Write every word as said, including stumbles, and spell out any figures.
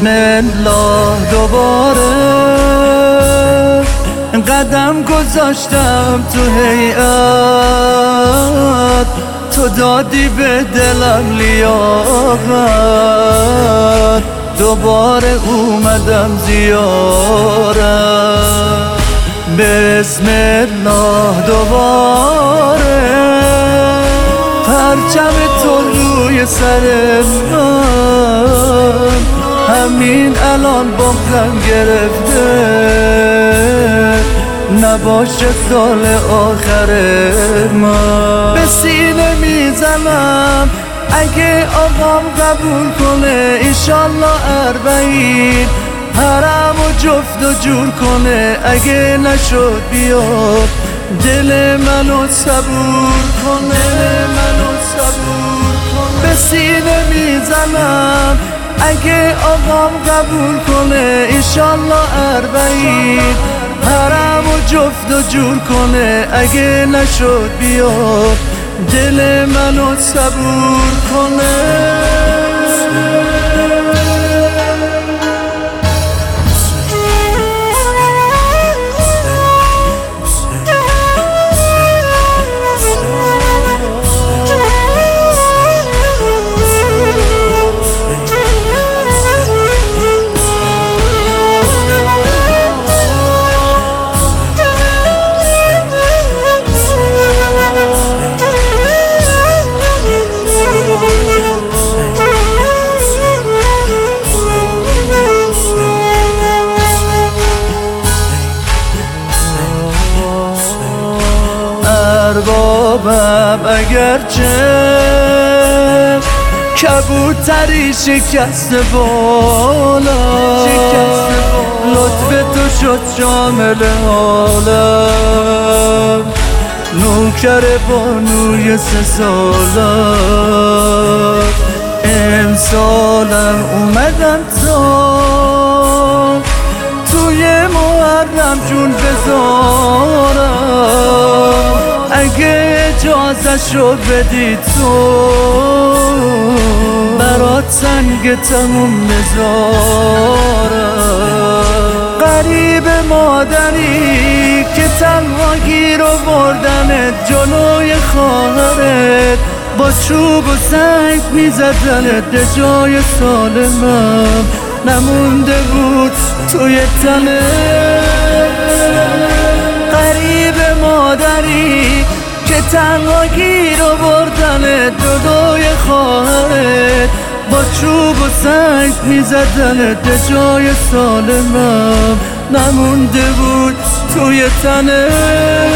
بسم الله دوباره قدم گذاشتم تو هیئت، تو دادی به دلم لیاقت، دوباره اومدم زیارت. بسم الله دوباره پرچم تو روی سر من، همین الان بغضم گرفته، نباشه سال آخر من. به سینه میزنم اگه آقام قبول کنه، ایشالله اربعین حرم و جفت و جور کنه. اگه نشد بیاد دل منو صبور کنه، منو صبور کنه. به سینه میزنم اگه آقام قبول کنه، ایشالله اربعین حرم و جفت و جور کنه. اگه نشد بیاد دل منو صبور کنه. اربابم اگرچه کبوتری شکست بالا، لطف تو شد شامل حالم، نوکر بانوی سه سالم. امسالم اومدم تا توی محرم جون بذارم، اگه اجازه شو بدی تو برات سنگ تموم بذارم. غریب مادری که تنها گیر و بردنت جلوی خواهرت، با چوب و سنگ میزدنت، به جای سالمم نمونده بود توی تنت. غریب مادری که تنها گیر و بردنت جلوی خواهرت، با چوب و سنگ میزدنت، به جای سالمم نمونده بود توی تنت.